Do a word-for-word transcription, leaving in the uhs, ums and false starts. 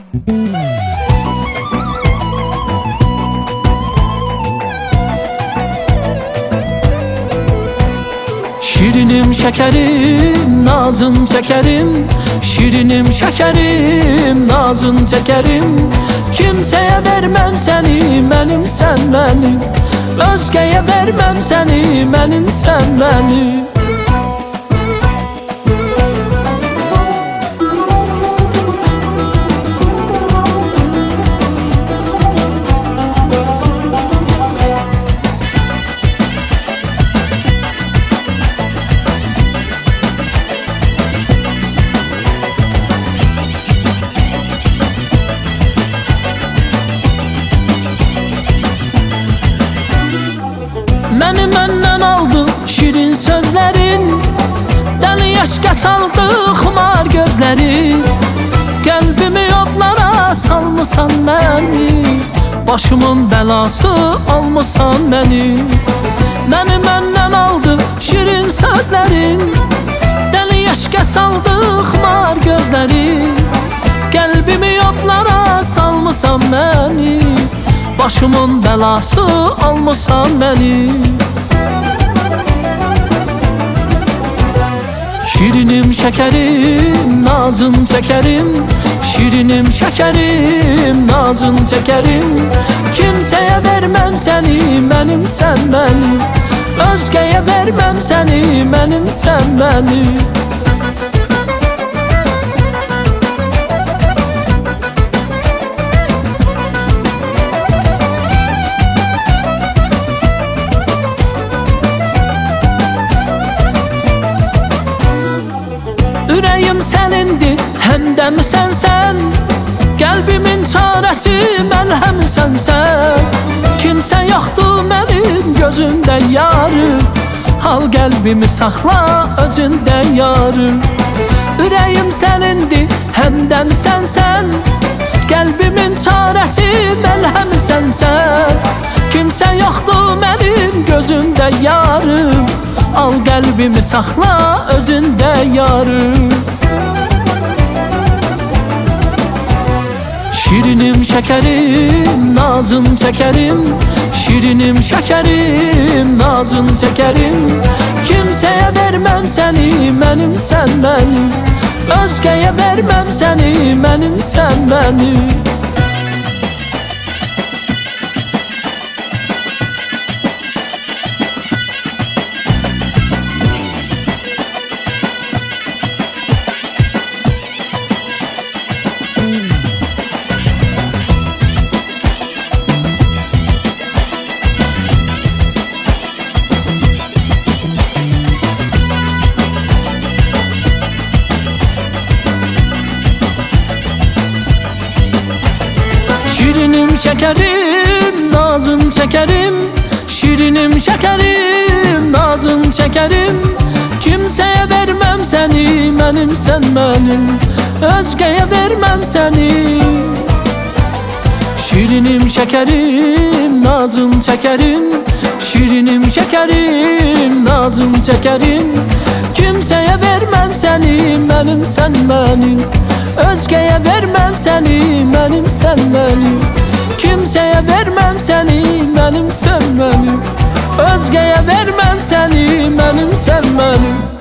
Şirinim şekerim, nazın çekerim. Şirinim şekerim, nazın çekerim. Kimseye vermem seni, benim sen benim. Özgeye vermem seni, benim sen benim. Məni məndən aldı şirin sözlərin, dəli yaşqa saldı xumar gözlərin. Qəlbimi yollara salmısan məni, başımın bəlası almısan məni. Məni məndən aldı şirin sözlərin, dəli yaşqa saldı xumar gözlərin. Qəlbimi yollara salmısan məni, başımın bəlası almısan məni. Şirinim şekerim, nazın çekerim. Şirinim şekerim, nazın çekerim. Kimseye vermem seni, benim sen benim. Özgeye vermem seni, benim sen benim. Ürəyim sənindir, həmdəm sənsən. Qəlbimin çarəsi məlhəm sənsən. Kimsə yoxdur mənim gözümdə yarım, hal qəlbimi saxla özündə yarım. Ürəyim sənindir, həmdəm sənsən. Qəlbimin çarəsi məlhəm sənsən. Kimsə yoxdur mənim gözümdə yarım, al qəlbimi saxla özündə yarım. Şirinim şekerim, nazın çekerim. Şirinim şekerim, nazın çekerim. Kimseye vermem seni, benim sen benim. Özgeye vermem seni, benim sen benim. Şirinim şekerim, nazın çekerim. Şirinim şekerim, nazın çekerim. Kimseye vermem seni, benim sen benim. Özgeye vermem seni. Şirinim şekerim, nazın çekerim. Şirinim şekerim, nazın çekerim. Kimseye vermem seni, benim sen benim. Özgeye vermem seni, benim sen benim. Kimseye vermem seni, benim sen benim. Özgeye vermem seni, benim sen benim.